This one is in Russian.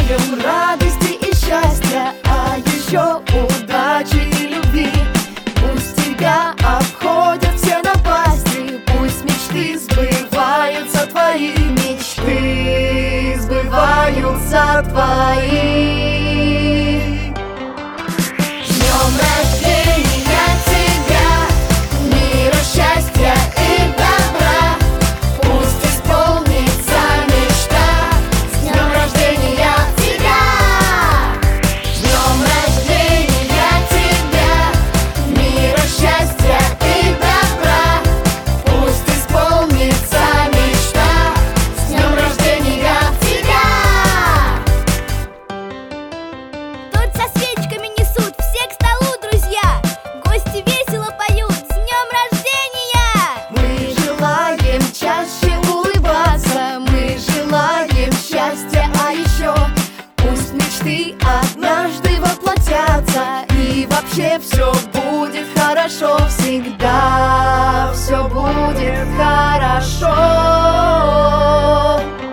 желаем радости и счастья, а еще удачи и любви. Пусть тебя обходят все напасти, пусть мечты сбываются твои, мечты сбываются твои. С днем рождения тебя, мира, счастья и добра, пусть исполнится мечта. С днем рождения тебя, с днем рождения тебя, мира, счастья и добра, пусть исполнится мечта. С днем рождения тебя. Торт со свечками несут все к столу, друзья. Гости весело поют с днем рождения. Мы желаем чаще улыбаться, мы желаем счастья, а еще пусть мечты однажды воплотятся, и вообще все будет хорошо, всегда все будет хорошо.